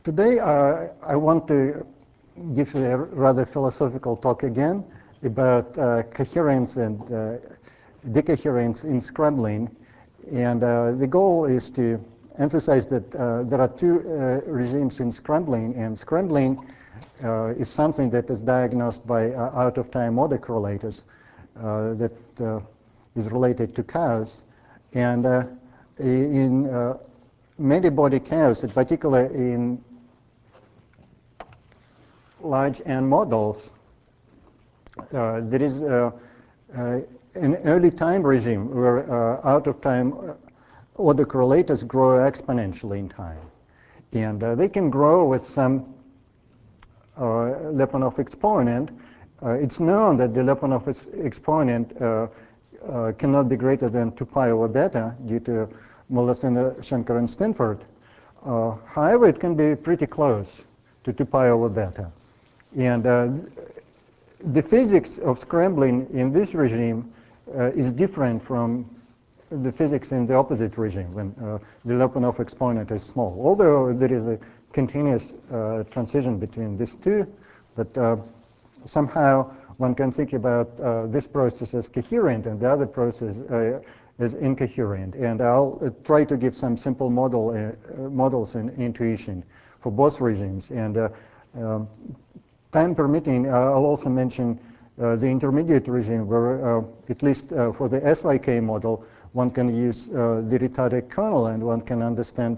Today, I want to give a rather philosophical talk again about coherence and decoherence in scrambling. And the goal is to emphasize that there are two regimes in scrambling, and scrambling is something that is diagnosed by out-of-time autocorrelators that is related to chaos. And in many-body chaos, in particular in large N models, there is an early time regime where out-of-time autocorrelators grow exponentially in time. And they can grow with some Lyapunov exponent. It's known that the Lyapunov exponent cannot be greater than 2 pi over beta due to Molosino, Shenker, and Stanford. However, it can be pretty close to 2 pi over beta. And the physics of scrambling in this regime is different from the physics in the opposite regime when the Lyapunov exponent is small. Although there is a continuous transition between these two, but somehow one can think about this process as coherent and the other process as incoherent. And I'll try to give some simple models and intuition for both regimes. And time permitting, I'll also mention the intermediate regime where, at least for the SYK model, one can use the retarded kernel and one can understand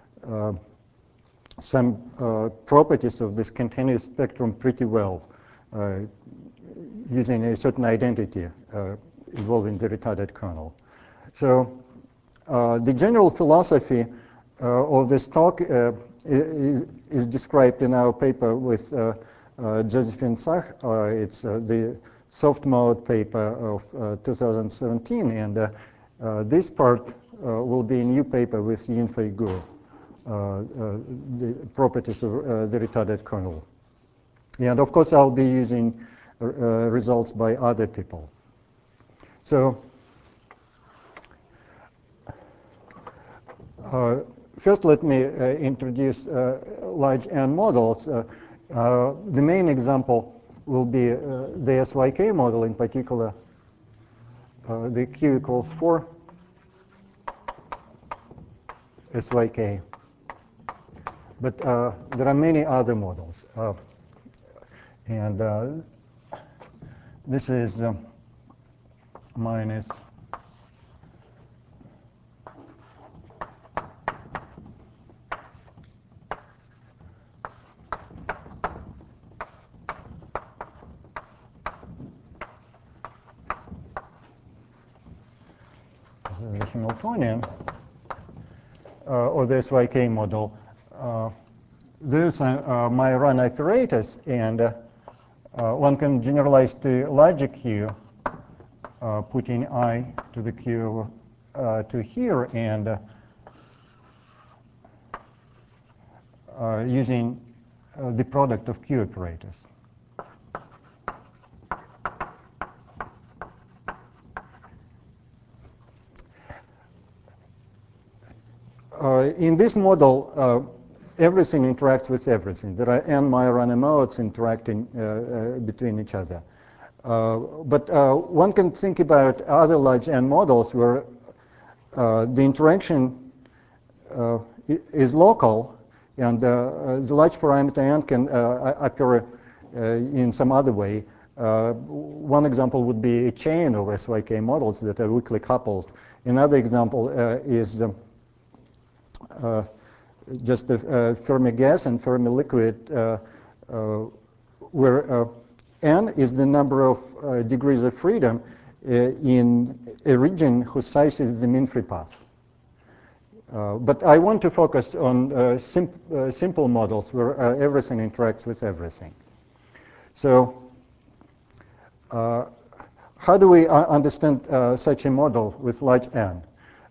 some properties of this continuous spectrum pretty well using a certain identity involving the retarded kernel. So the general philosophy of this talk is described in our paper with Josephine Sach. It's the soft mode paper of 2017, and this part will be a new paper with Yinfei Guo, the properties of the retarded kernel. And of course, I'll be using results by other people. So first, let me introduce large N models. The main example will be the SYK model, in particular the Q equals 4 SYK. But there are many other models. And this is minus the Hamiltonian or the SYK model. Those are Majorana operators, and one can generalize to larger Q, putting I to the Q to here, and using the product of Q operators. In this model, everything interacts with everything. There are n Majorana modes interacting between each other. But one can think about other large N models where the interaction is local, and the large parameter N can appear in some other way. One example would be a chain of SYK models that are weakly coupled. Another example is just a Fermi gas and Fermi liquid, where n is the number of degrees of freedom in a region whose size is the mean free path. But I want to focus on simple models where everything interacts with everything. So how do we understand such a model with large n?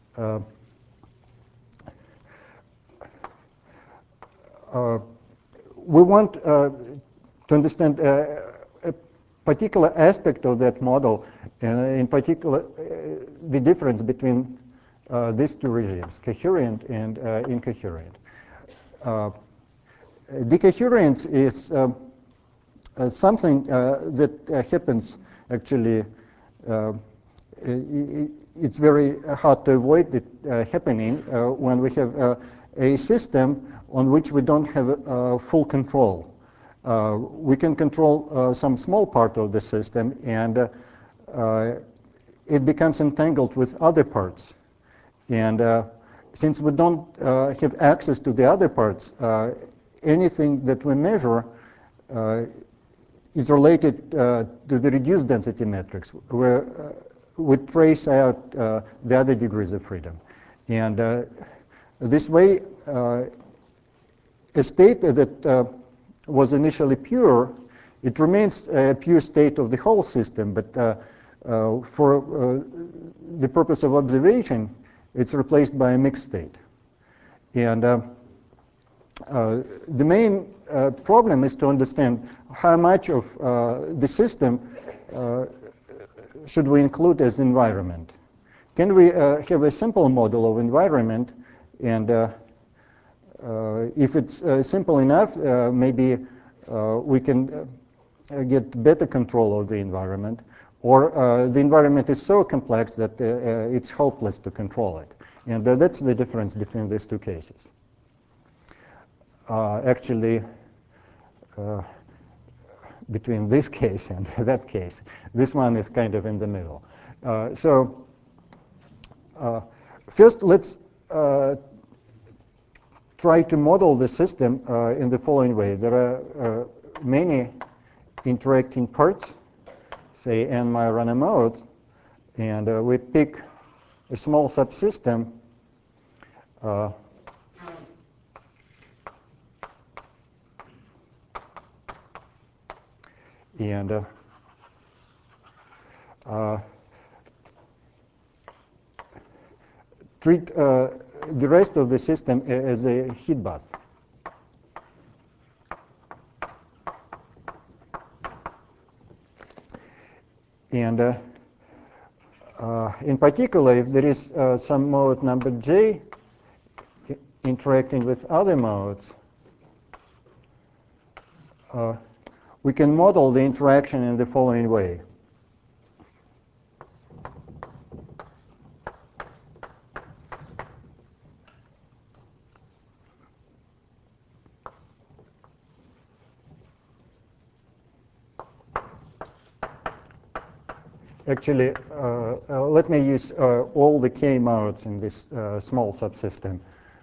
We want to understand a particular aspect of that model, and in particular the difference between these two regimes, coherent and incoherent. Decoherence is something that happens actually. It's very hard to avoid it happening when we have a system on which we don't have full control. We can control some small part of the system, and it becomes entangled with other parts. And since we don't have access to the other parts, anything that we measure is related to the reduced density metrics, where we trace out the other degrees of freedom. And this way, a state that was initially pure, it remains a pure state of the whole system, but for the purpose of observation, it's replaced by a mixed state. And the main problem is to understand how much of the system should we include as environment. Can we have a simple model of environment, and if it's simple enough, maybe we can get better control of the environment, or the environment is so complex that it's hopeless to control it. And that's the difference between these two cases. Actually, between this case and that case, this one is kind of in the middle. First, let's try to model the system in the following way. There are many interacting parts, say n Majorana modes, and we pick a small subsystem and treat the rest of the system as a heat bath. And in particular, if there is some mode number j interacting with other modes, we can model the interaction in the following way. Actually, let me use all the k modes in this small subsystem.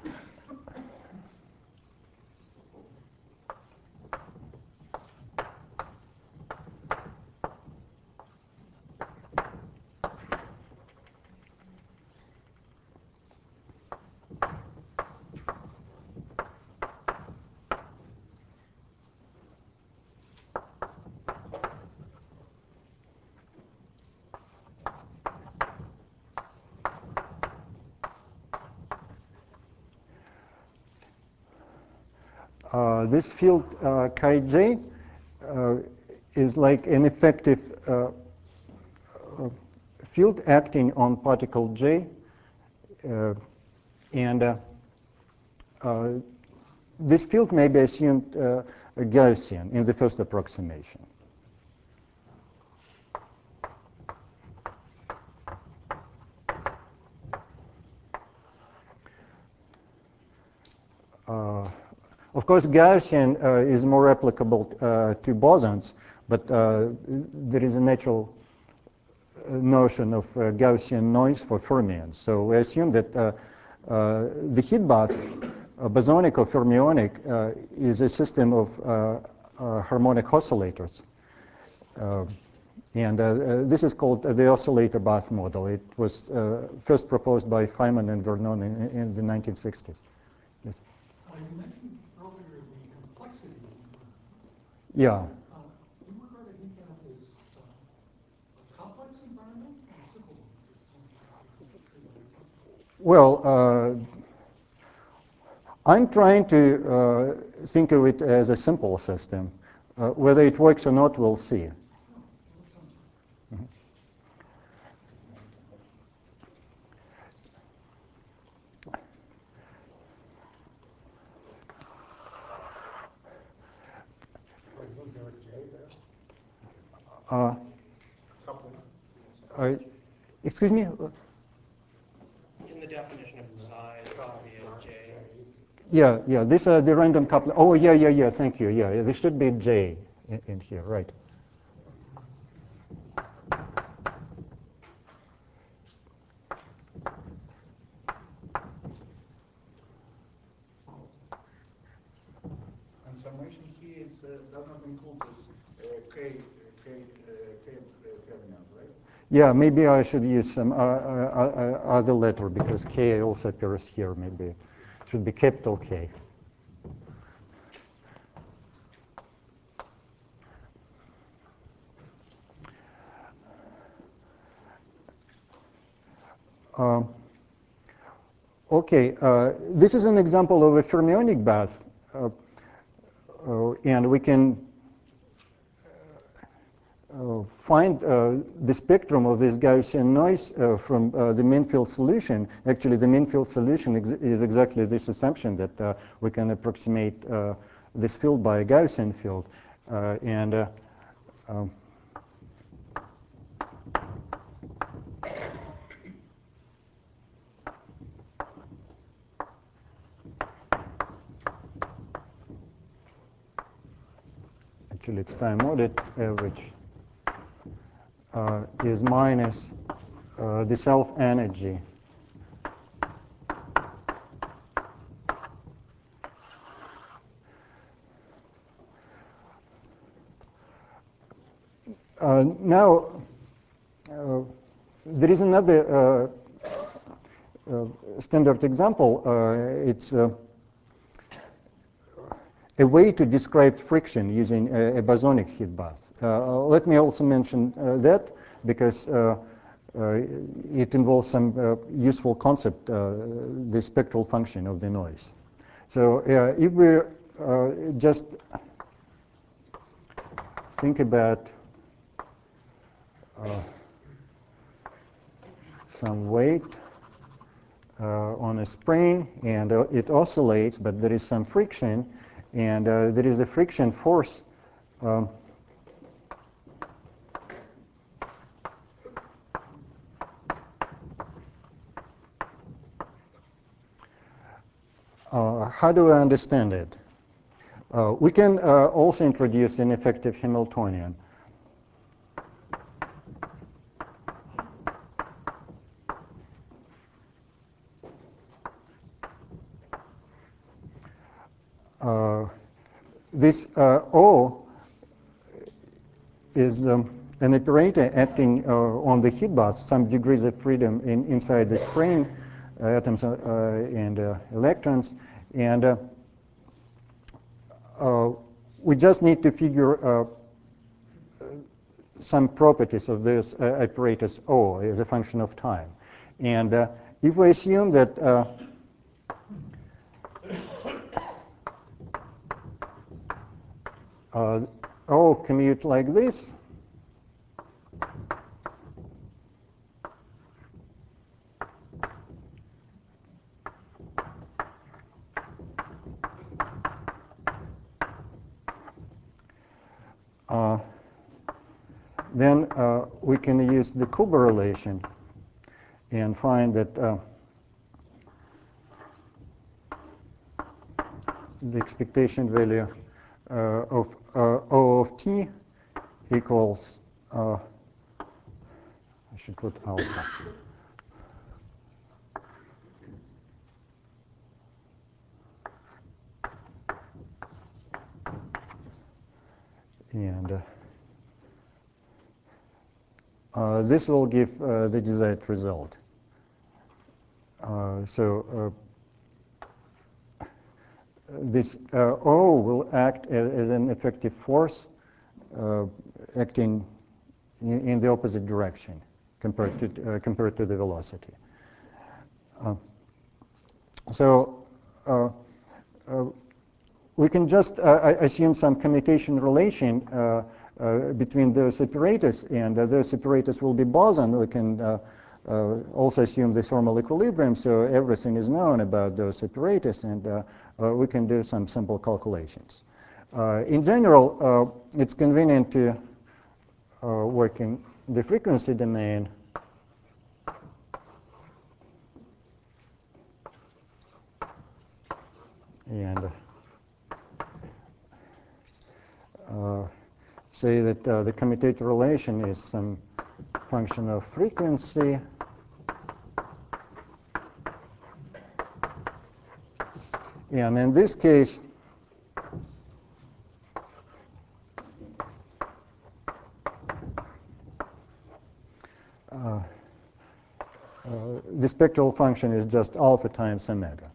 This field chi j is like an effective field acting on particle j, and this field may be assumed Gaussian in the first approximation. Of course, Gaussian is more applicable to bosons, but there is a natural notion of Gaussian noise for fermions. So we assume that the heat bath, bosonic or fermionic, is a system of harmonic oscillators. And this is called the oscillator bath model. It was first proposed by Feynman and Vernon in the 1960s. Yes. You mentioned earlier the complexity of the environment. Yeah. Do you regard a heat bath as a complex environment or a simple one? Well, I'm trying to think of it as a simple system. Whether it works or not, we'll see. Uh, Coupling. uh, excuse me? In the definition of psi, it's going to be a J. Yeah, these are the random coupling. Oh, yeah, thank you. Yeah, there should be J in here, right. And summation here does not include this K fermions, right? Yeah, maybe I should use some other letter because K also appears here. Maybe it should be capital K. Um, okay, this is an example of a fermionic bath, and we can find the spectrum of this Gaussian noise from the mean field solution. Actually, the mean field solution is exactly this assumption that we can approximate this field by a Gaussian field. Um, actually, it's time-ordered average is minus the self-energy now, there is another standard example. It's a way to describe friction using a bosonic heat bath. Let me also mention that because it involves some useful concept, the spectral function of the noise. So if we just think about some weight on a spring, and it oscillates, but there is some friction, and there is a friction force how do I understand it? We can also introduce an effective Hamiltonian. This O is an operator acting on the heat bath, some degrees of freedom inside the spring, atoms and electrons, and we just need to figure some properties of this apparatus O as a function of time. And if we assume that O commute like this, then we can use the Kuber relation and find that the expectation value of O of t equals, I should put alpha. And this will give the desired result. So this O will act as an effective force acting in the opposite direction compared to the velocity. So we can just assume some commutation relation between those operators, and those operators will be boson. We can also assume the thermal equilibrium, so everything is known about those operators, and we can do some simple calculations. In general, it's convenient to working the frequency domain, and say that the commutator relation is some function of frequency, and in this case, the spectral function is just alpha times omega.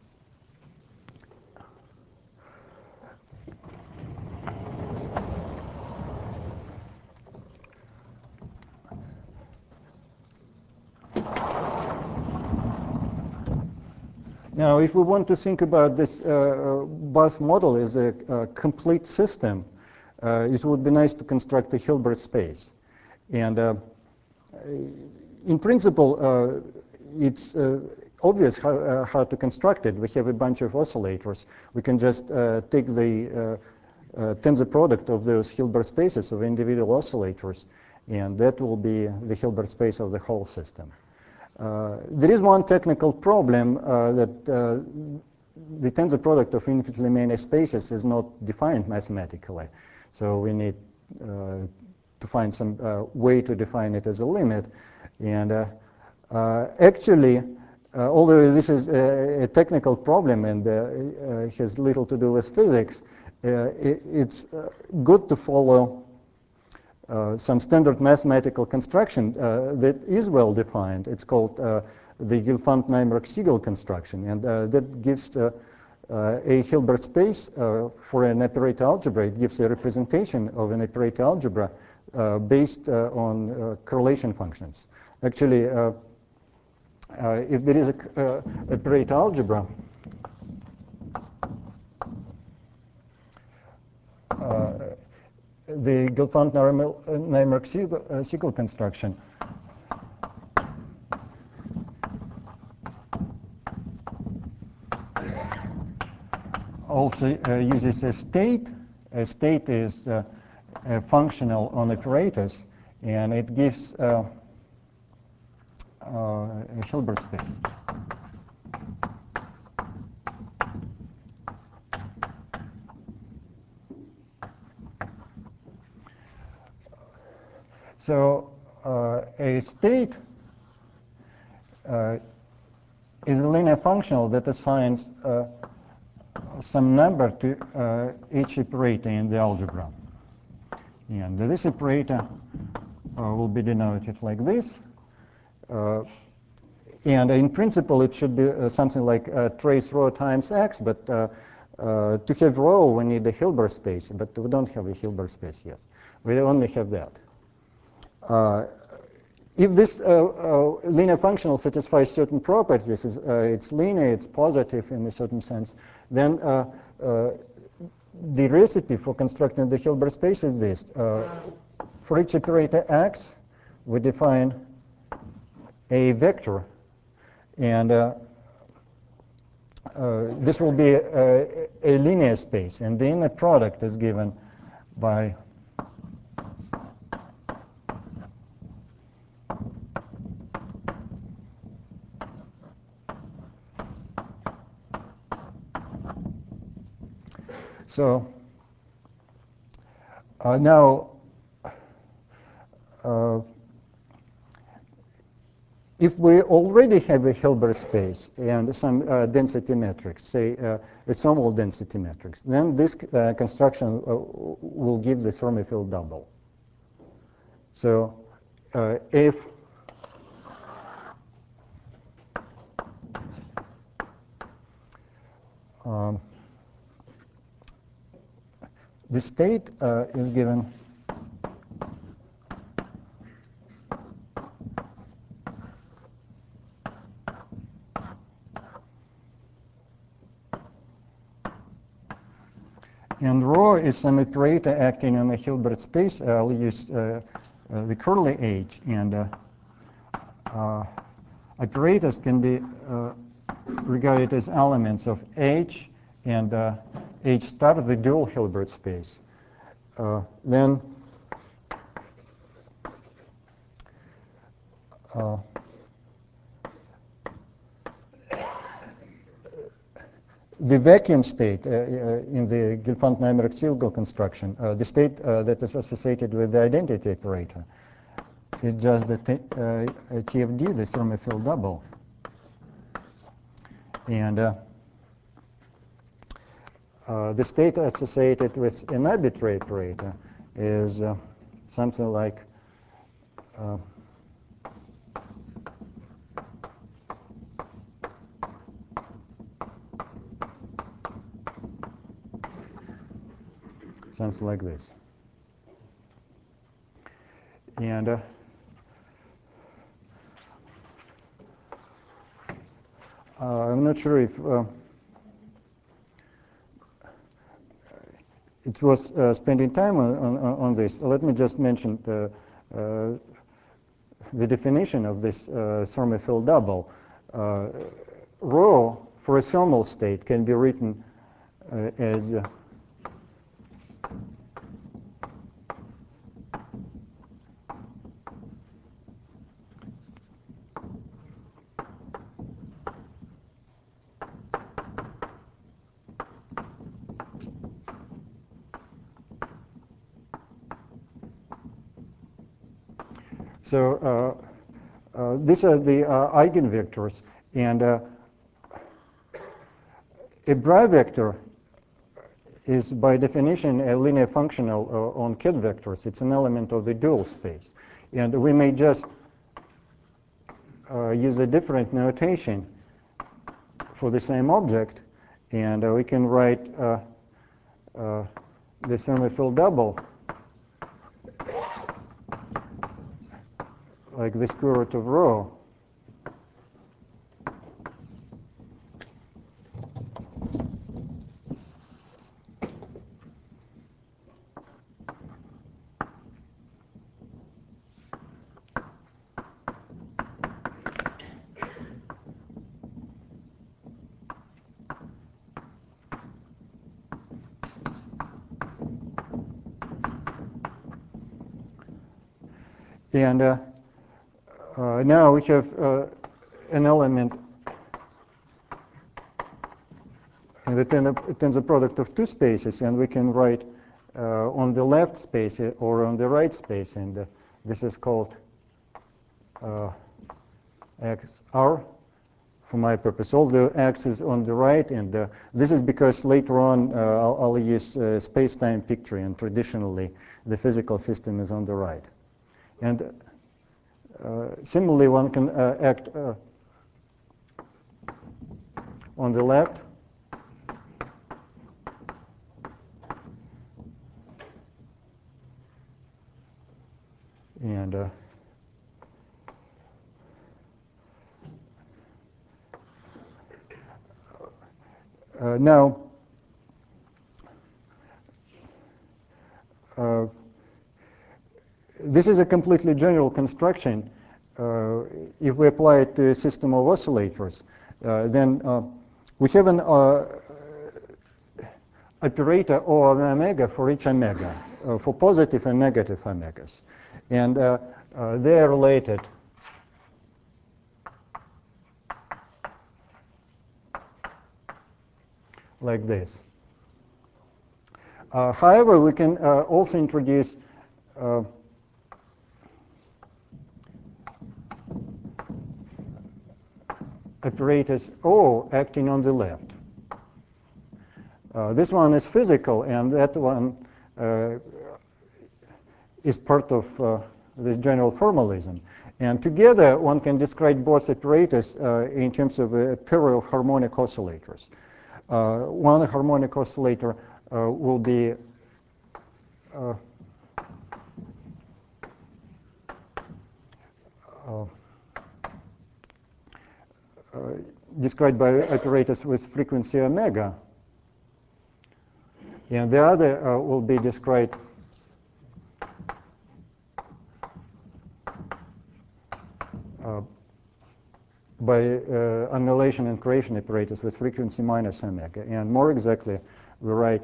Now, if we want to think about this Bath model as a complete system, it would be nice to construct a Hilbert space. And in principle, it's obvious how to construct it. We have a bunch of oscillators. We can just take the tensor product of those Hilbert spaces of individual oscillators, and that will be the Hilbert space of the whole system. There is one technical problem that the tensor product of infinitely many spaces is not defined mathematically. So we need to find some way to define it as a limit. And actually, although this is a technical problem and has little to do with physics, it's good to follow some standard mathematical construction that is well defined. It's called the Gelfand-Naimark-Siegel construction, and that gives a Hilbert space for an operator algebra. It gives a representation of an operator algebra based on correlation functions. Actually, if there is a operator algebra, the Gelfand-Naimark-Siegel construction also uses a state. A state is functional on operators, and it gives a Hilbert space. So a state is a linear functional that assigns some number to each operator in the algebra. And this operator will be denoted like this. And in principle, it should be something like trace rho times x, but to have rho, we need a Hilbert space, but we don't have a Hilbert space yet. We only have that. If this linear functional satisfies certain properties, it's linear, it's positive in a certain sense, then the recipe for constructing the Hilbert space is this. For each operator x, we define a vector, and this will be a linear space, and the inner product is given by so now if we already have a Hilbert space and some density matrix, say a thermal density matrix, then this construction will give the Fermi field double. So if the state is given and rho is some operator acting on a Hilbert space. I'll use the curly H, and operators can be regarded as elements of H and H star, the dual Hilbert space. Then uh, the vacuum state in the Gelfand-Naimark-Searle construction, the state that is associated with the identity operator, is just the TFD, the thermophile double. And the state associated with an arbitrary operator is something like something like this. And I'm not sure if it's worth spending time on this. Let me just mention the definition of this thermophile double. Rho for a thermal state can be written as so these are the eigenvectors, and a Bry vector is by definition a linear functional on ket vectors. It's an element of the dual space. And we may just use a different notation for the same object, and we can write the thermophile double like the square root of rho and now we have an element that tensor product of two spaces, and we can write on the left space or on the right space, and this is called XR for my purpose. All the X is on the right, and this is because later on I'll use space-time picture, and traditionally the physical system is on the right. And similarly, one can act on the left, and now this is a completely general construction. If we apply it to a system of oscillators, then we have an operator O of omega for each omega, for positive and negative omegas. And they are related like this. However, we can also introduce operators O acting on the left. This one is physical, and that one is part of this general formalism. And together, one can describe both operators in terms of a pair of harmonic oscillators. One harmonic oscillator will be described by operators with frequency omega, and the other will be described by annihilation and creation operators with frequency minus omega. And more exactly, we write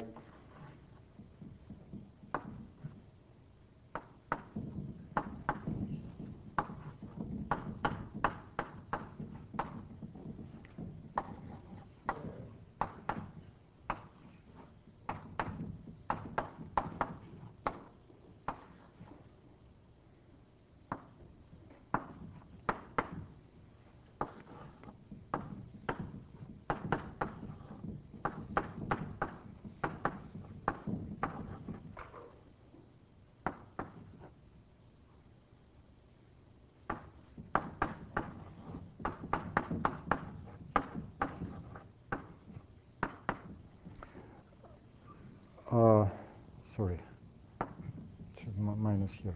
Sorry, should minus here.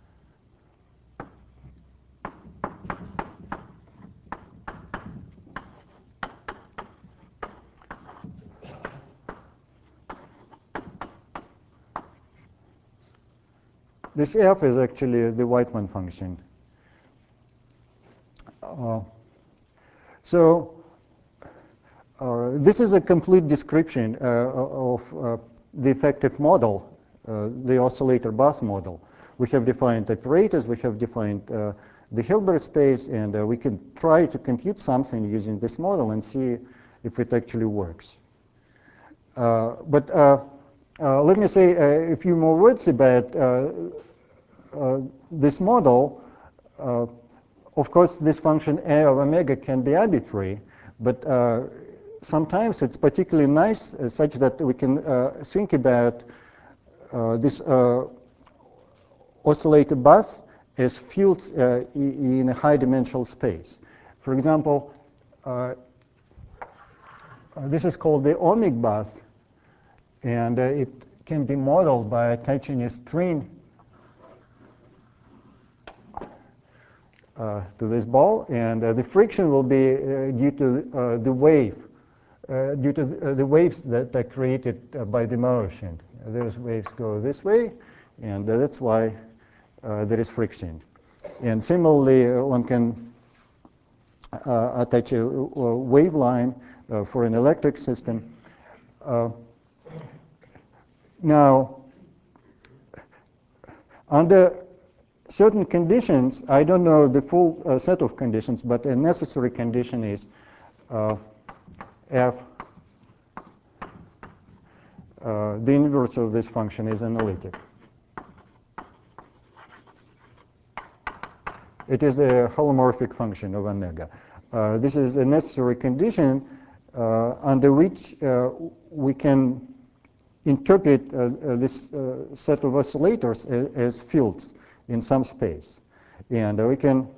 This f is actually the Weitman function. So this is a complete description of the effective model, the oscillator bus model. We have defined operators, we have defined the Hilbert space, and we can try to compute something using this model and see if it actually works. But let me say a few more words about this model. Of course, this function a of omega can be arbitrary, but sometimes it's particularly nice such that we can think about this oscillator bus as fields in a high-dimensional space. For example, this is called the ohmic bus, and it can be modeled by attaching a string to this ball, and the friction will be due to the wave, due to the waves that are created by the motion. Those waves go this way, and that's why there is friction. And similarly, one can attach a wave line for an electric system. Now, under certain conditions, I don't know the full set of conditions, but a necessary condition is f, the inverse of this function is analytic. It is a holomorphic function of omega. This is a necessary condition under which we can interpret this set of oscillators as fields in some space. And we can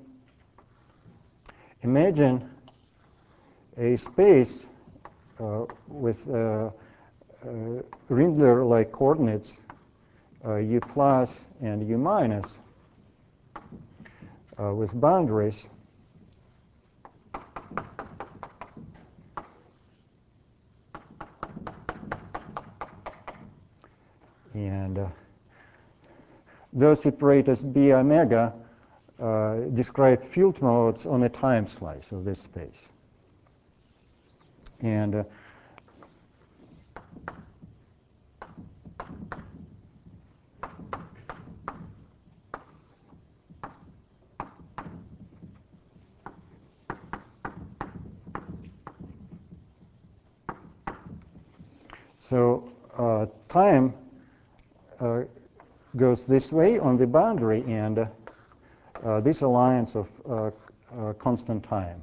imagine a space with Rindler-like coordinates u plus and u minus with boundaries. And those operators b omega describe field modes on a time slice of this space. And so time goes this way on the boundary, and this alliance of constant time.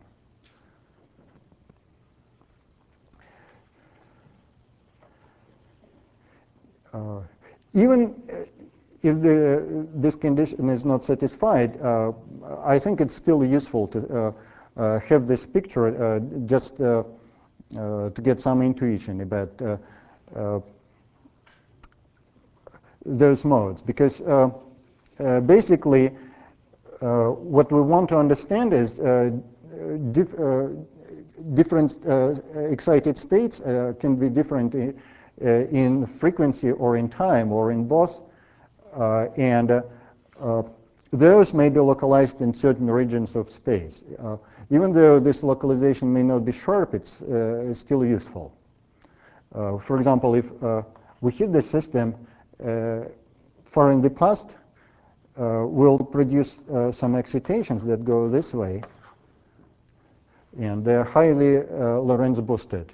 Even if this condition is not satisfied, I think it's still useful to have this picture just to get some intuition about those modes, because basically what we want to understand is different excited states can be different in frequency or in time or in both, and those may be localized in certain regions of space. Even though this localization may not be sharp, it's still useful. For example, if we hit the system far in the past, we'll produce some excitations that go this way, and they're highly Lorentz boosted.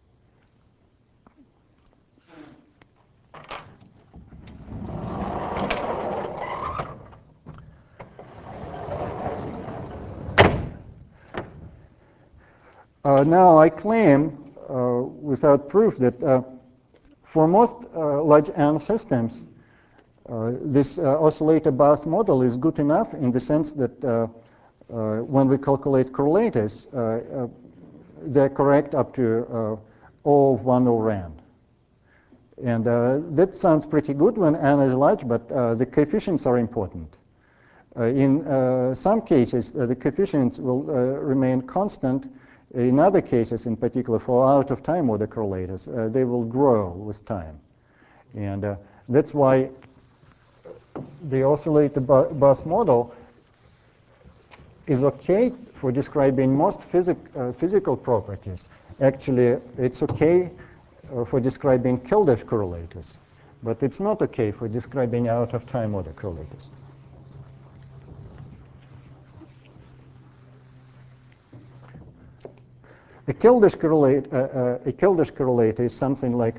Now I claim, without proof, that for most large N systems, this oscillator Bath model is good enough in the sense that when we calculate correlators, they're correct up to O of 1 over n. And that sounds pretty good when n is large, but the coefficients are important. In some cases, the coefficients will remain constant. In other cases, in particular for out-of-time order correlators, they will grow with time. And that's why the oscillator bus model is okay for describing most physical properties. Actually, it's okay for describing Keldysh correlators, but it's not okay for describing out-of-time order correlators. A Keldysh correlator is something like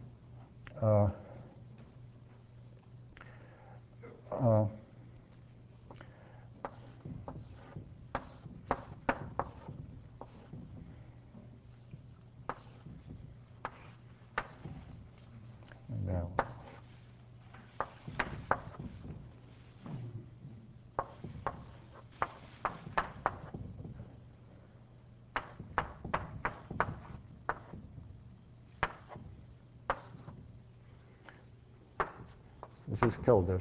now. This is Keldysh.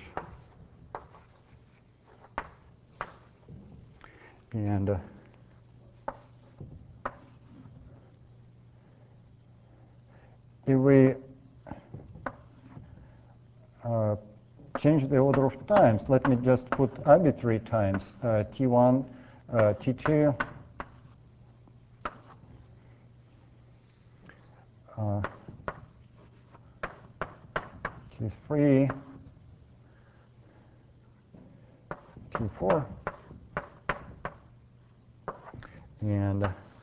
And if we change the order of times, let me just put arbitrary times, T1, T2, T3, T4, and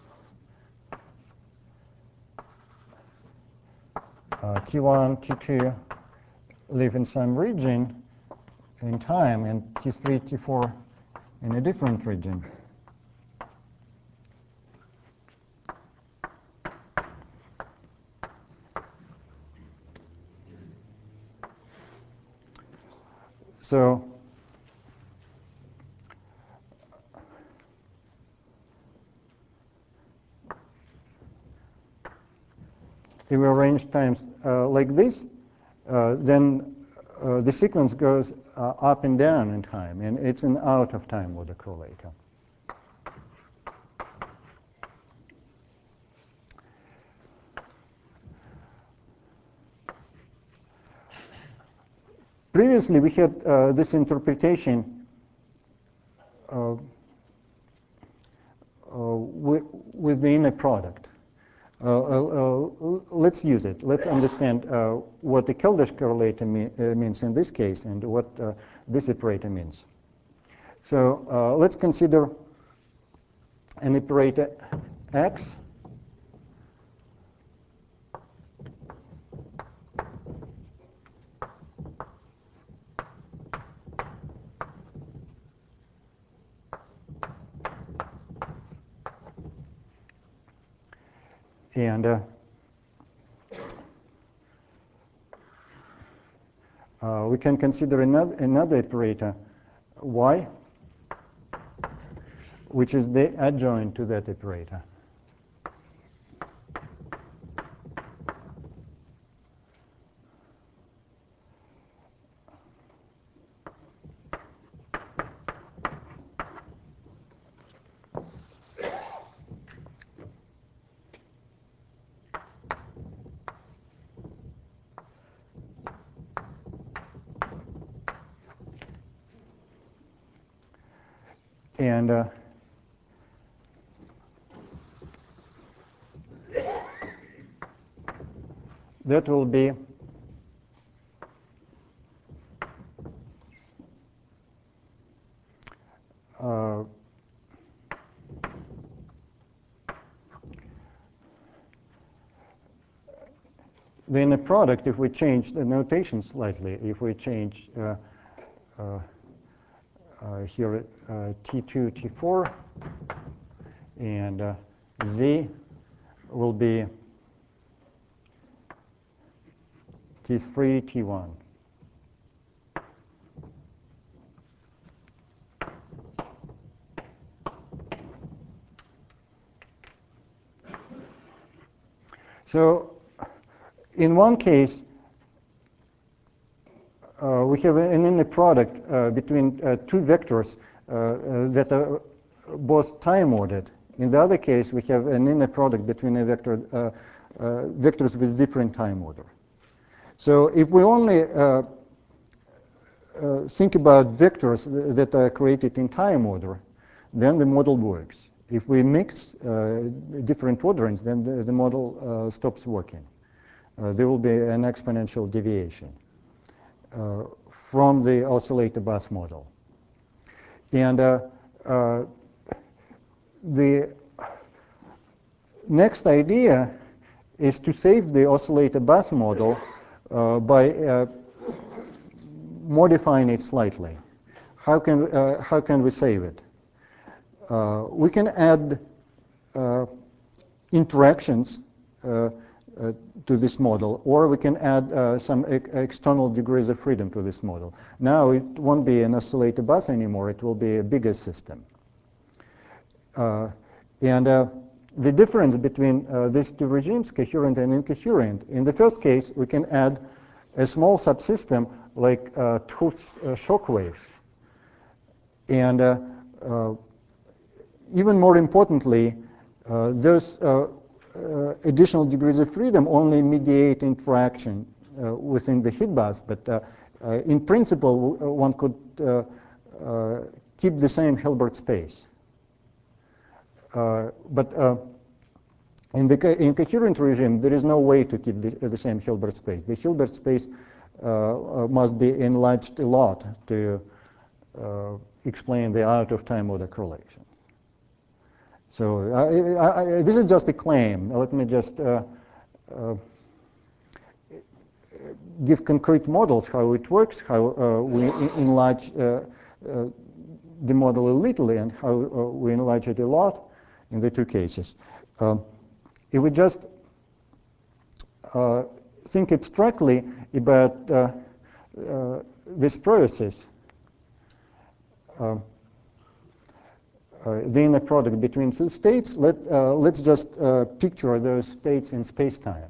T1, T2 live in some region in time, and T3, T4 in a different region. So if we arrange times like this, then the sequence goes up and down in time, and it's an out-of-time order correlator. Previously, we had this interpretation with the inner product. Let's use it. Let's understand what the Keldysh correlator means in this case and what this operator means. So let's consider an operator X and we can consider another operator Y, which is the adjoint to that operator. And that will be the inner product if we change the notation slightly. If we change here T2, T4, and Z will be T3, T1. So in one case, we have an inner product between two vectors that are both time-ordered. In the other case, we have an inner product between a vectors with different time order. So if we only think about vectors that are created in time order, then the model works. If we mix different orderings, then the model stops working. There will be an exponential deviation from the oscillator bus model. And the next idea is to save the oscillator bus model by modifying it slightly. How can we save it? We can add interactions to this model, or we can add some external degrees of freedom to this model. Now it won't be an oscillator bus anymore, it will be a bigger system. The difference between these two regimes, coherent and incoherent, in the first case we can add a small subsystem like Truth's shock waves. And even more importantly, those additional degrees of freedom only mediate interaction within the heat bus, but in principle one could keep the same Hilbert space. But in the coherent regime, there is no way to keep the same Hilbert space. The Hilbert space must be enlarged a lot to explain the out-of-time order correlation. So this is just a claim. Let me just give concrete models how it works, how we enlarge the model a little and how we enlarge it a lot in the two cases. If we just think abstractly about this process, the inner product between two states, let's just picture those states in space-time.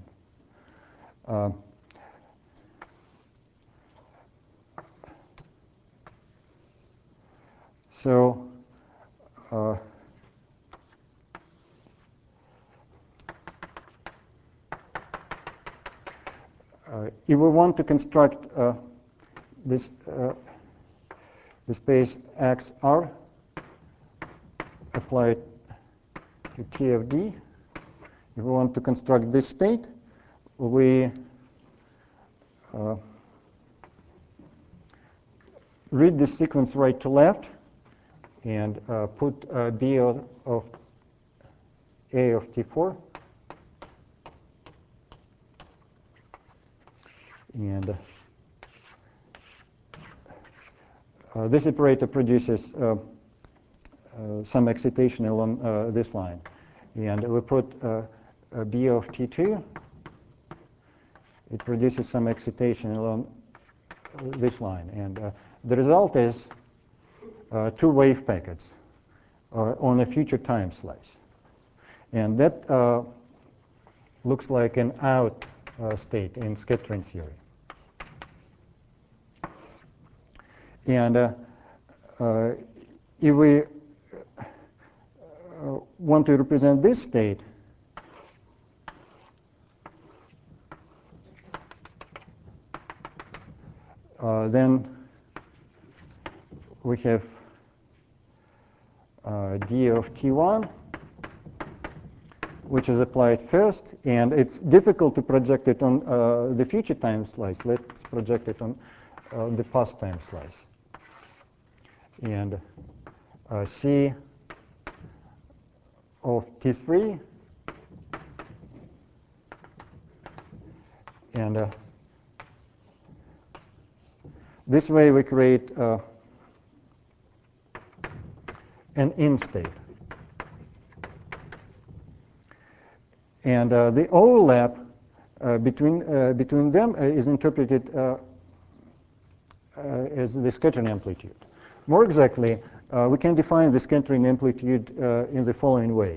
If we want to construct this the space XR applied to T of D, if we want to construct this state, we read this sequence right to left and put B of A of T4. And this operator produces some excitation along this line. And we put B of T2. It produces some excitation along this line. And the result is two wave packets on a future time slice. And that looks like an out state in scattering theory. And if we want to represent this state, then we have D of T1, which is applied first, and it's difficult to project it on the future time slice. Let's project it on the past time slice. And C of T3, and this way we create an in state. And the overlap between them is interpreted as the scattering amplitude. More exactly, we can define the scattering amplitude in the following way.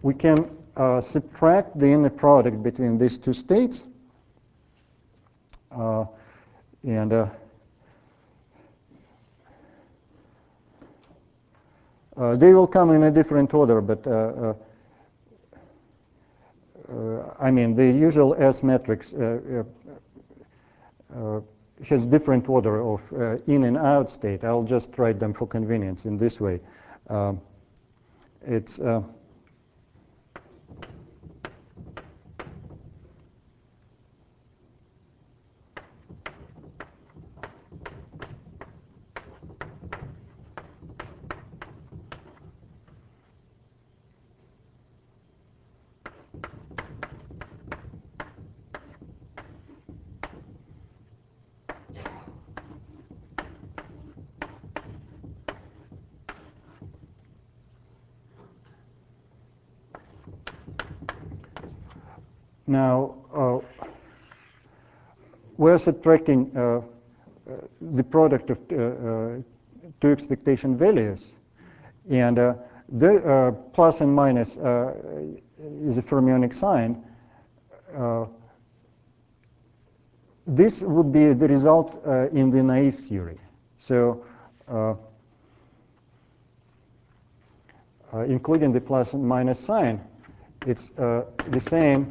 we can subtract the inner product between these two states, and they will come in a different order, but I mean, the usual S matrix has different order of in and out state. I'll just write them for convenience in this way. It's now we're subtracting the product of two expectation values, and the plus and minus is a fermionic sign. This would be the result in the naive theory. So including the plus and minus sign, it's the same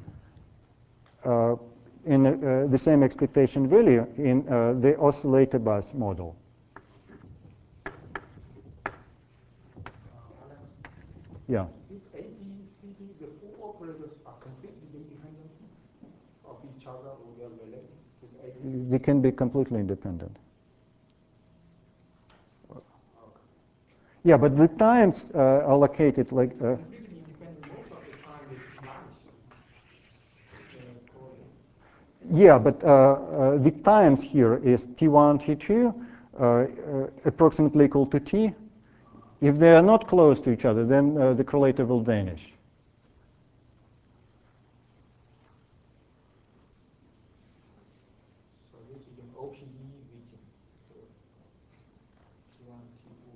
in the same expectation value in the oscillator bus model. Yeah. These A, B, C, D, the four operators are completely independent of each other, or they are related? This A, B, They can be completely independent. Yeah, but the times allocated like. completely independent most of the time they vanish. Yeah, but the times here is T1, T2, approximately equal to T. If they are not close to each other, then the correlator will vanish. So this is an OPE region. So T1, T2.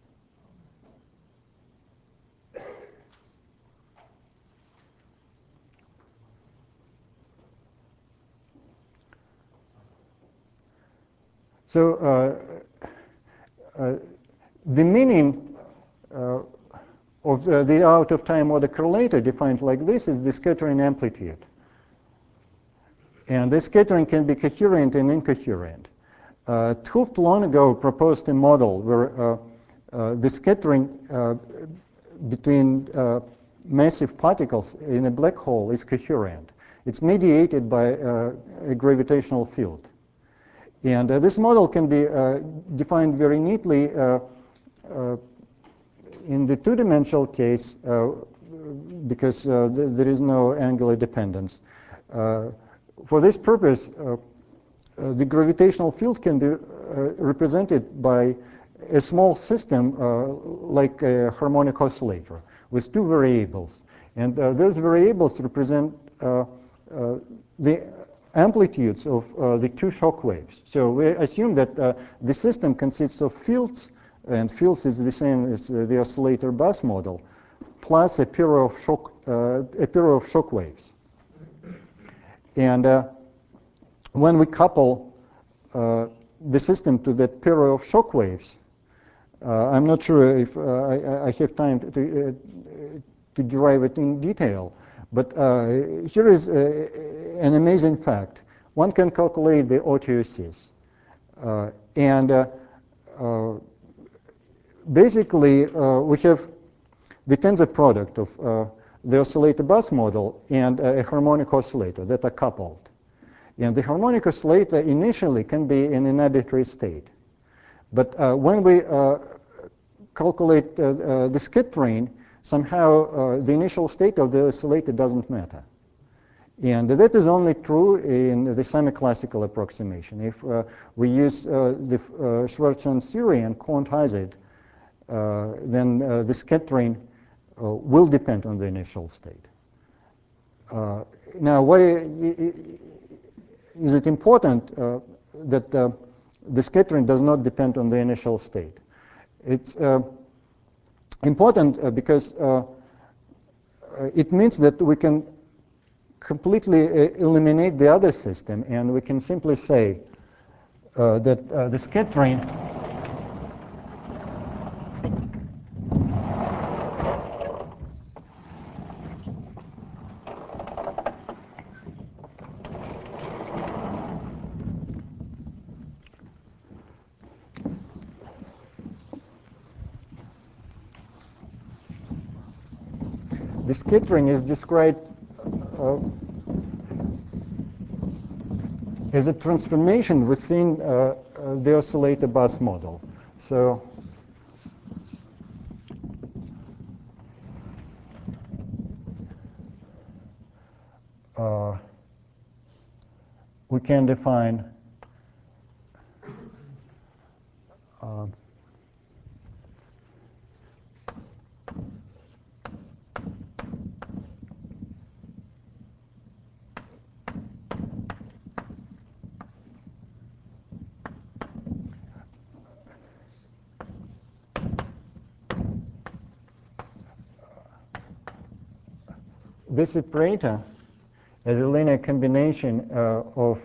So the meaning of the out-of-time order correlator defined like this is the scattering amplitude. And the scattering can be coherent and incoherent. 't Hooft long ago proposed a model where the scattering between massive particles in a black hole is coherent. It's mediated by a gravitational field. And this model can be defined very neatly in the two-dimensional case because there is no angular dependence. For this purpose, the gravitational field can be represented by a small system like a harmonic oscillator with two variables. And those variables represent the amplitudes of the two shock waves. So we assume that the system consists of fields, and fields is the same as the oscillator bus model, plus a pair of shock waves. And when we couple the system to that pair of shock waves, I'm not sure if I have time to derive it in detail, but here is an amazing fact. One can calculate the OTOCs. And basically, we have the tensor product of the oscillator bus model and a harmonic oscillator that are coupled. And the harmonic oscillator initially can be in an arbitrary state. But when we calculate the scattering, somehow the initial state of the oscillator doesn't matter. And that is only true in the semi-classical approximation. If we use the Schwarzschild theory and quantize it, then the scattering will depend on the initial state. Now, why is it important that the scattering does not depend on the initial state? It's important because it means that we can completely eliminate the other system, and we can simply say that the scattering is described as a transformation within the oscillator bus model. So we can define this operator as a linear combination of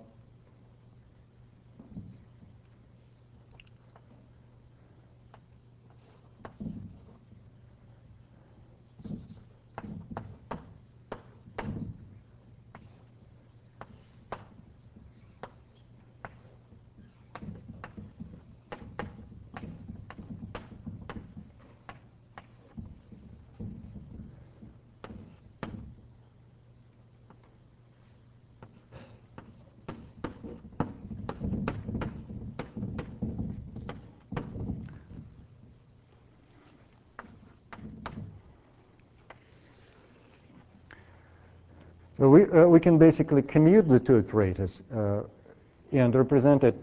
so we can basically commute the two operators and represent it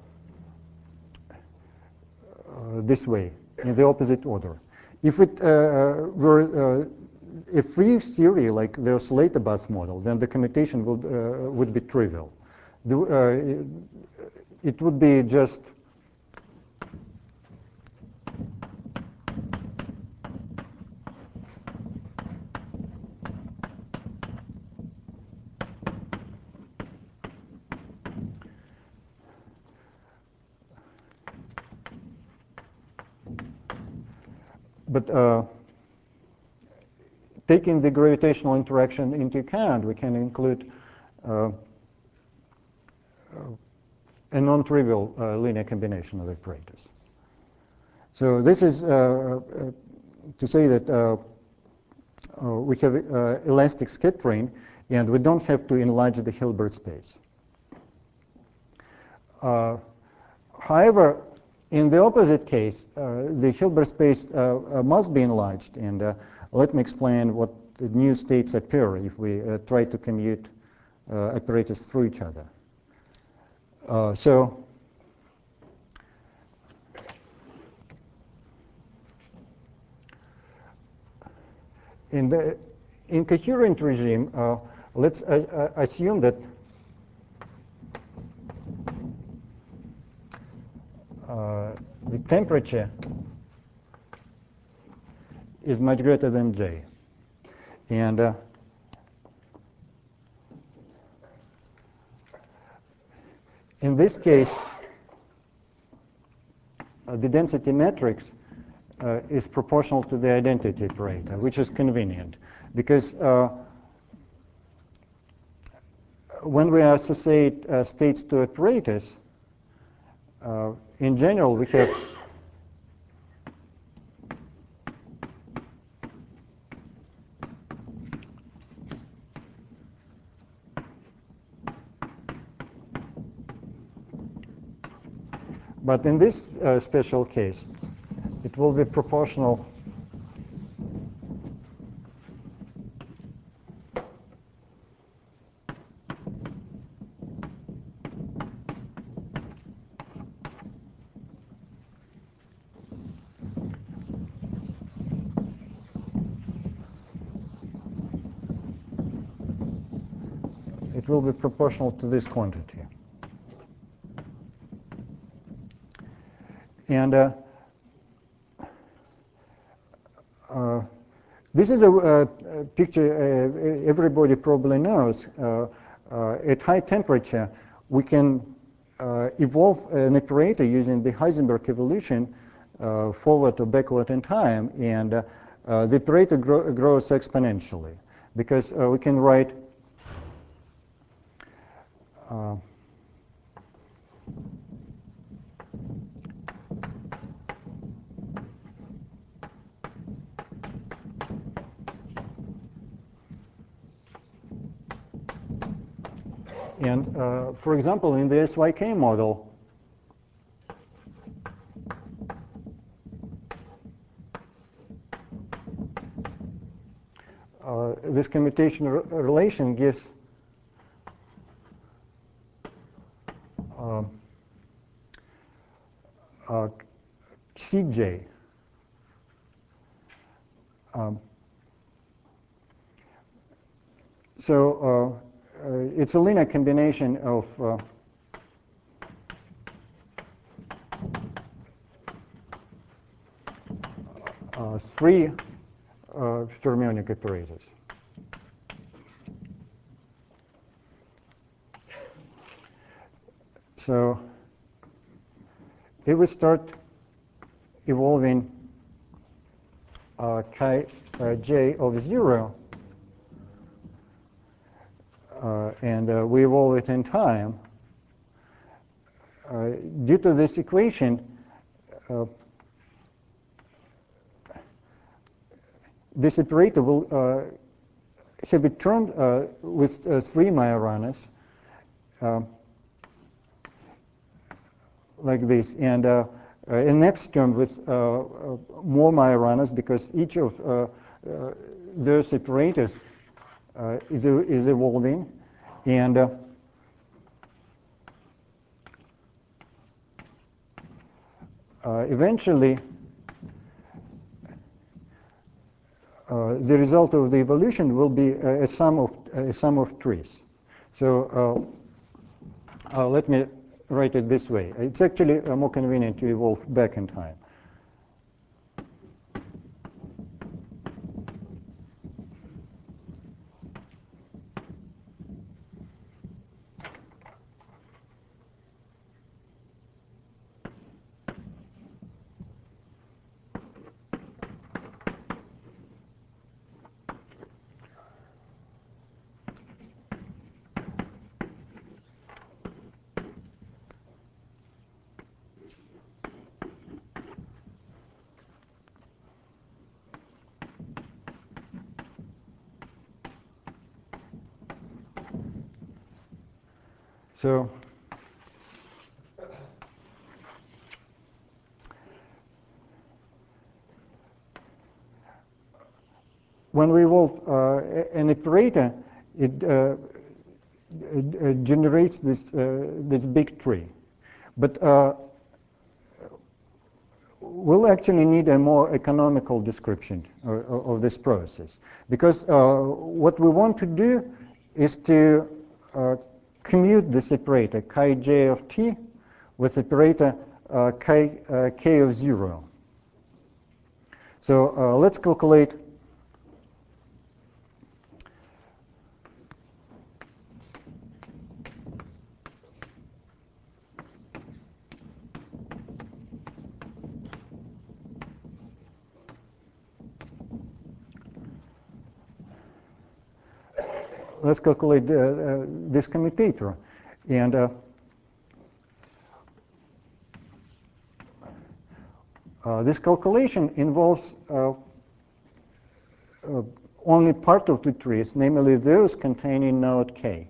this way, in the opposite order. If it were a free theory like the oscillator bus model, then the commutation would be trivial. It would be just but taking the gravitational interaction into account, we can include a non-trivial linear combination of operators. So this is to say that we have elastic scattering, and we don't have to enlarge the Hilbert space. However, in the opposite case, the Hilbert space must be enlarged, and let me explain what the new states appear if we try to commute operators through each other. So in coherent regime, let's assume that the temperature is much greater than J. And in this case, the density matrix is proportional to the identity operator, which is convenient, because when we associate states to operators, in general, we have but in this special case, it will be proportional to this quantity. And This is a picture everybody probably knows. At high temperature, we can evolve an operator using the Heisenberg evolution forward or backward in time, and the operator grows exponentially because we can write and for example, in the SYK model, this commutation relation gives Cj. So it's a linear combination of three fermionic operators. So if we start evolving chi j of 0, and we evolve it in time, due to this equation, this operator will have it termed with 3 Majoranas like this, and next term with more Majoranas, because each of those operators is evolving, and eventually the result of the evolution will be a sum of trees. So let me write it this way. It's actually more convenient to evolve back in time. So when we evolve an operator, it generates this big tree. But we'll actually need a more economical description of this process, because what we want to do is to commute this operator chi j of t with operator k of 0. So let's calculate this commutator, and this calculation involves only part of the trees, namely those containing node k.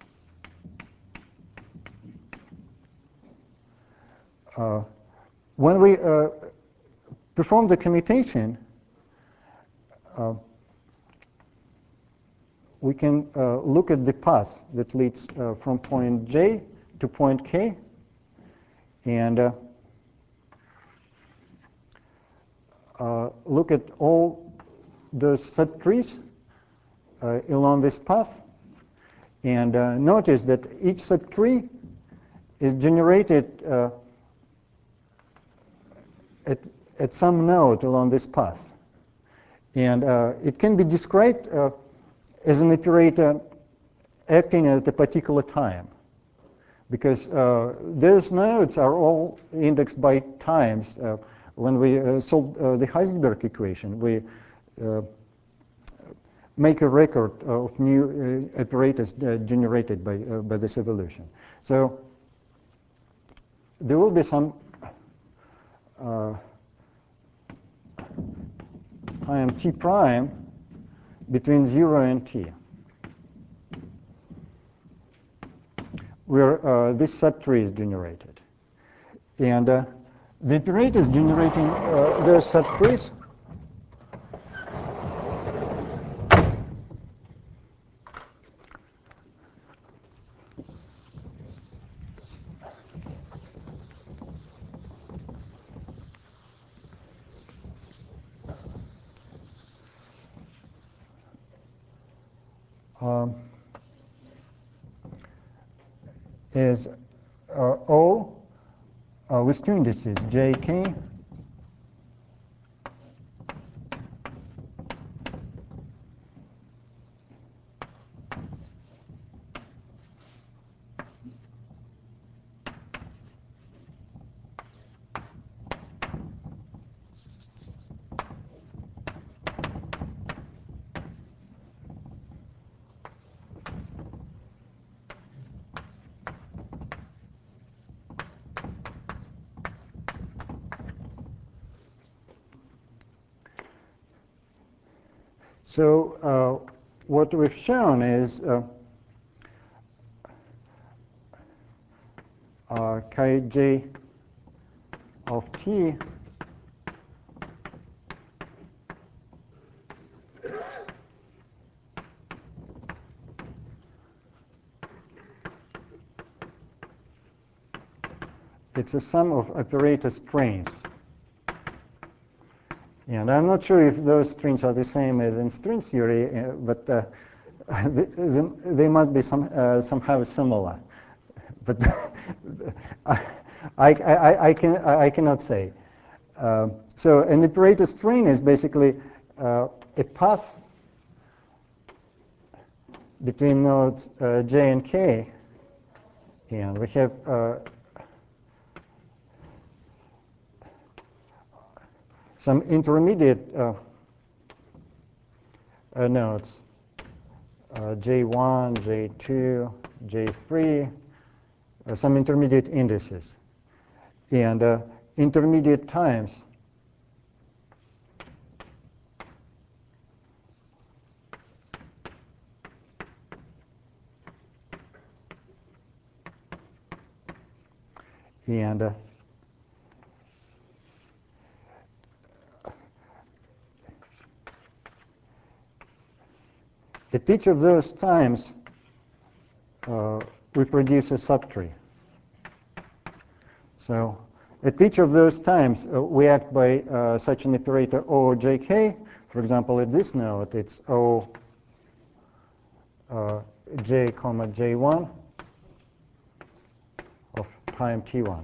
When we perform the commutation, we can look at the path that leads from point J to point K, and look at all the subtrees along this path, and notice that each subtree is generated at some node along this path. And it can be described as an operator acting at a particular time, because those nodes are all indexed by times. When we solve the Heisenberg equation, we make a record of new operators generated by this evolution. So there will be some time t prime between 0 and t, where this subtree is generated. And the operators generating those subtrees is O with two indices, j, k, So what we've shown is Kj of t it's a sum of operator strings. And I'm not sure if those strings are the same as in string theory, but they must be somehow similar. But I cannot say. So an operator string is basically a path between nodes j and k, and we have some intermediate nodes, j1, j2, j3, some intermediate indices, and intermediate times and at each of those times, we produce a subtree. So at each of those times, we act by such an operator OJK. For example, at this node, it's O j comma j1 of time t1.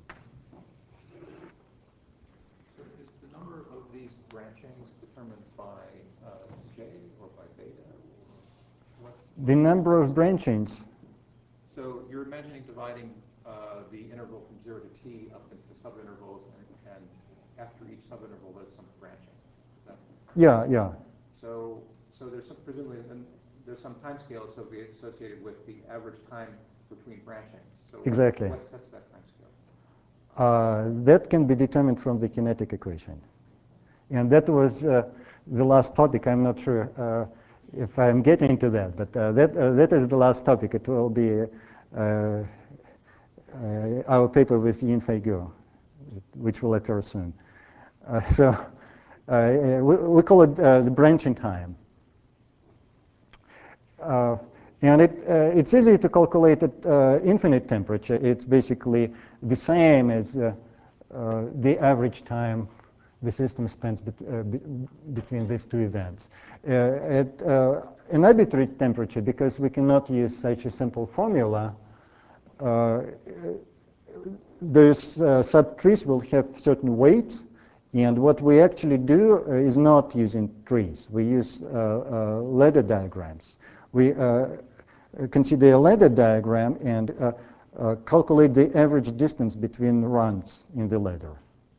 So is the number of these branchings determined by j or by beta? Or what? The number of branchings. So you're imagining dividing the interval from 0 to t up into subintervals, and after each subinterval, there's some branching. Is that? Yeah. So there's some, presumably there's some time scale associated with the average time between branchings. So Exactly. What sets that time scale? That can be determined from the kinetic equation. And that was the last topic. I'm not sure if I'm getting to that, but that is the last topic. It will be our paper with Yinfei Guo, which will occur soon. So we call it the branching time. And it's easy to calculate at infinite temperature. It's basically the same as the average time the system spends between these two events. At an arbitrary temperature, because we cannot use such a simple formula, those subtrees will have certain weights, And what we actually do is not using trees. We use ladder diagrams. We consider a ladder diagram and calculate the average distance between runs in the ladder.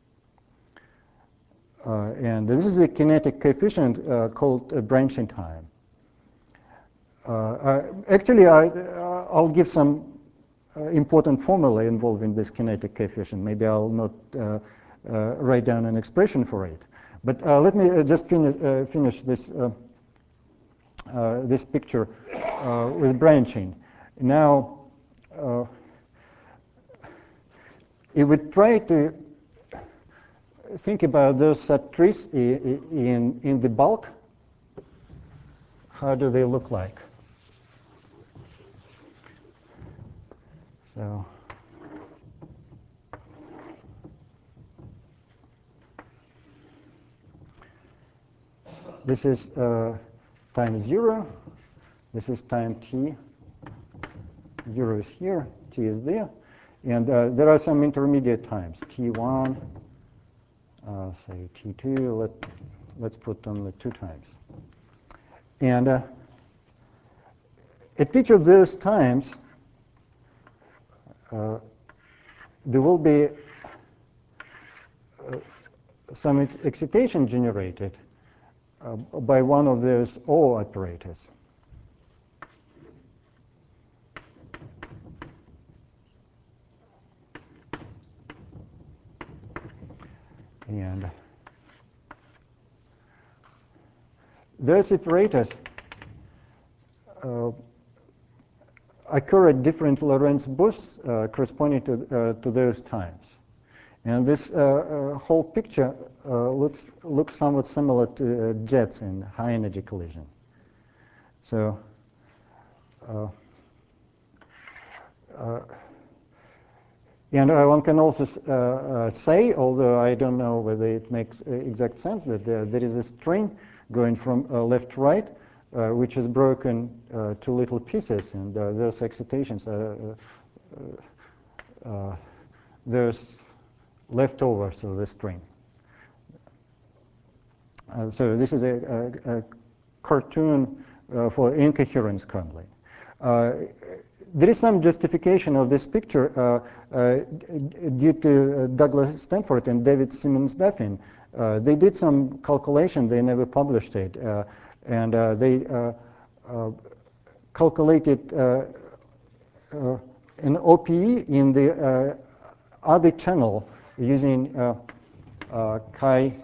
And this is a kinetic coefficient called branching time. Actually, I'll give some important formula involving this kinetic coefficient. Maybe I'll not write down an expression for it. But let me just finish this, this picture with branching. Now, if we try to think about those subtrees in the bulk, how do they look like? So this is time 0. This is time t. 0 is here, t is there. And there are some intermediate times, t1, say t2. Let's put only 2 times. And at each of those times, there will be some excitation generated by one of those O operators. And those operators occur at different Lorentz boosts corresponding to those times. And this whole picture looks somewhat similar to jets in high energy collision. So and one can also say, although I don't know whether it makes exact sense, that there is a string going from left to right, which is broken to little pieces, and those excitations are those leftovers of the string. So this is a cartoon for incoherence currently. There is some justification of this picture due to Douglas Stanford and David Simmons-Duffin. They did some calculation, they never published it, and they calculated an OPE in the other channel using chi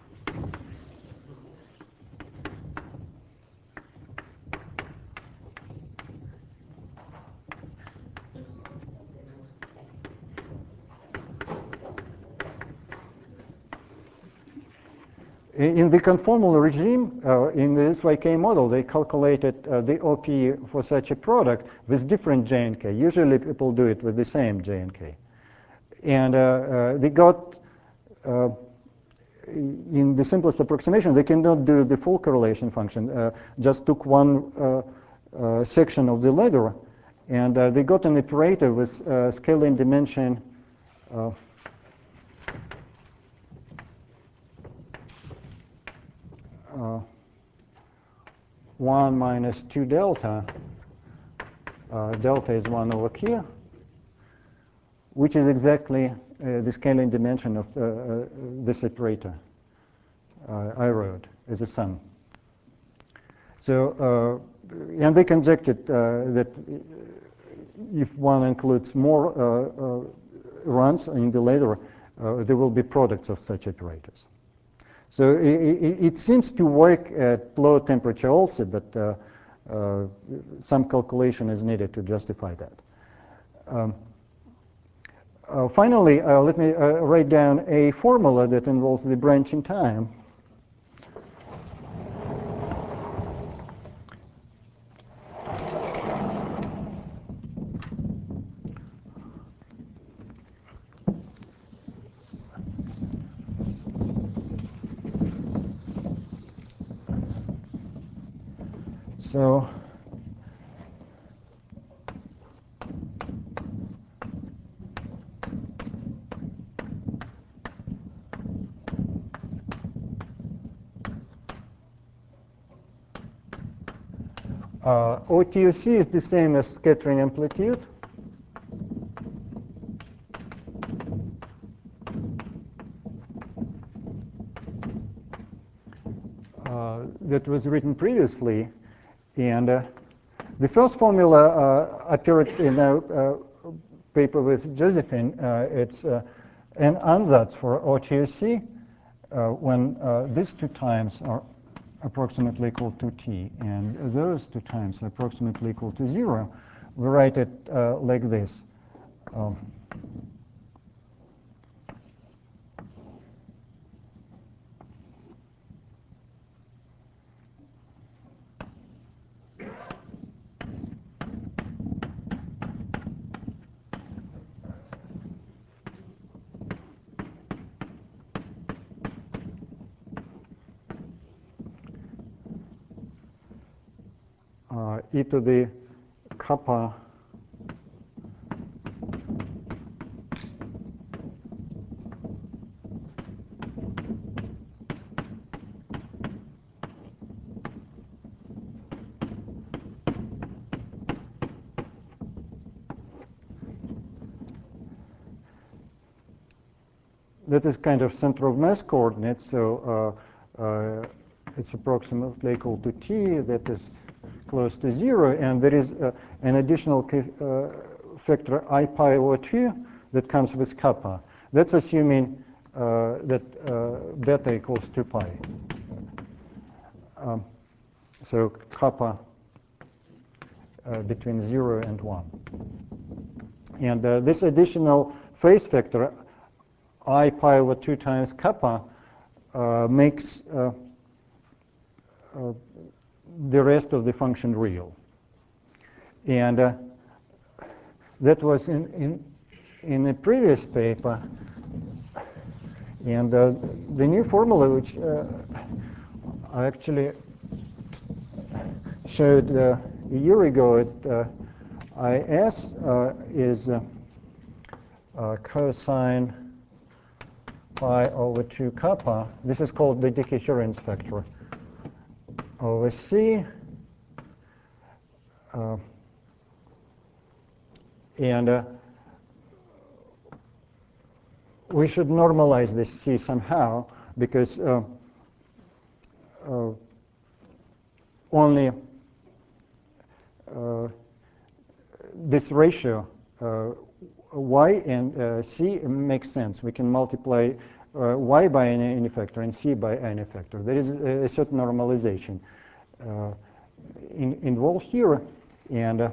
in the conformal regime, in the SYK model, they calculated the OP for such a product with different J and K. Usually people do it with the same J and K. And they got, in the simplest approximation, they cannot do the full correlation function, just took one section of the ladder, and they got an operator with scaling dimension 1 minus 2 delta. Delta is 1 over Q, which is exactly the scaling dimension of this operator I wrote as a sum. So, and they conjectured that if one includes more runs in the ladder, there will be products of such operators. So it seems to work at low temperature also, but some calculation is needed to justify that. Finally, let me write down a formula that involves the branching time. So OTUC is the same as scattering amplitude. That was written previously, and the first formula appeared in a paper with Josephine. It's an ansatz for OTUC when these two times are approximately equal to t, and those two times are approximately equal to 0. We write it like this. E to the kappa that is kind of center of mass coordinate, so it's approximately equal to t, that is close to 0, and there is an additional factor I pi over 2 that comes with kappa. That's assuming that beta equals 2 pi. So kappa between 0 and 1. And this additional phase factor, I pi over 2 times kappa, makes the rest of the function real. And that was in a previous paper. And the new formula, which I actually showed a year ago at IS, is cosine pi over 2 kappa. This is called the decoherence factor over C. And we should normalize this C somehow, because only this ratio y and c makes sense. We can multiply y by any factor and c by any factor. There is a certain normalization involved here, and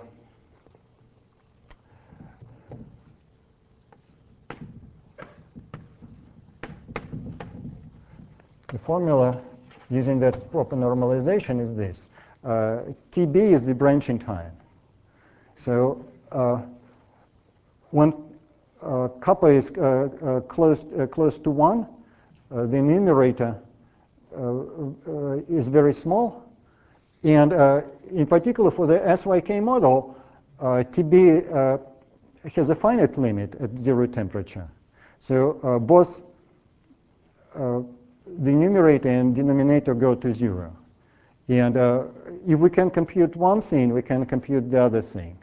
the formula using that proper normalization is this. Tb is the branching time. So when kappa is close to 1, the numerator is very small. And in particular for the SYK model, Tb has a finite limit at 0 temperature. So both the numerator and denominator go to 0. And if we can compute one thing, we can compute the other thing.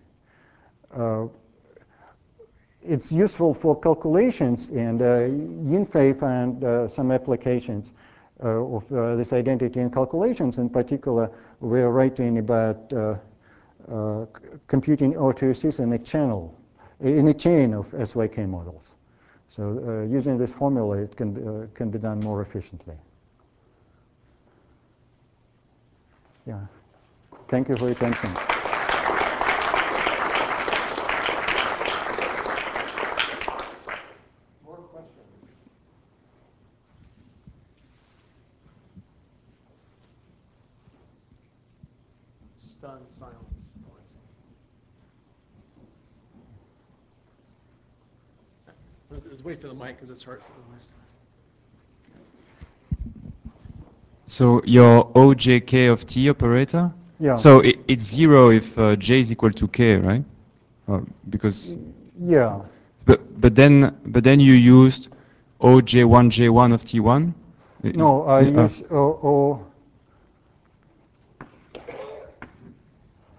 It's useful for calculations, and Yinfei found some applications of this identity in calculations. In particular, we're writing about computing O2Cs in a channel, in a chain of SYK models. So using this formula, it can be done more efficiently. Yeah. Thank you for your attention. More questions? Stunned silence. Let's wait for the mic because it's hard for the list. So your OJK of T operator? Yeah. So it's 0 if J is equal to K, right? Because yeah. But then you used OJ1J1 of T1? No, I use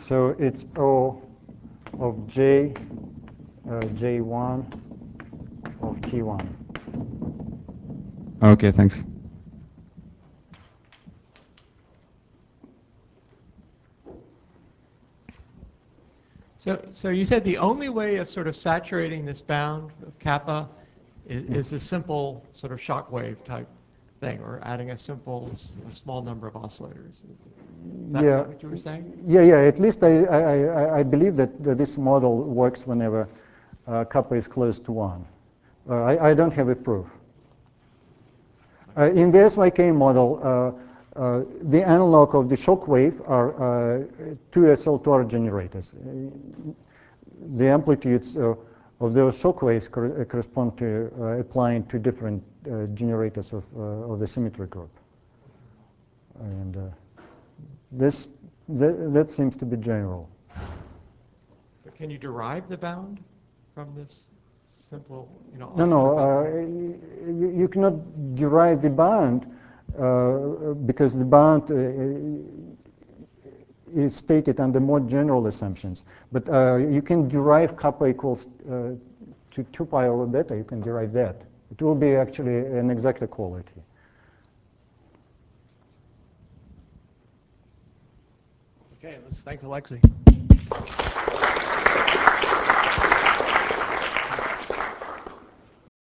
So it's O of J, J1 of T1. Okay, thanks. So you said the only way of sort of saturating this bound of kappa is a simple sort of shock wave type thing, or adding a small number of oscillators. Is that what you were saying? Yeah. At least I believe that this model works whenever kappa is close to 1. I don't have a proof. In the SYK model, the analog of the shock wave are 2 SL2R generators. The amplitudes of those shock waves correspond to applying to different generators of the symmetry group. And that seems to be general. But can you derive the bound from this simple, No. You cannot derive the bound because the bound is stated under more general assumptions. But you can derive kappa equals to 2 pi over beta. You can derive that. It will be actually an exact equality. Okay, let's thank Alexei.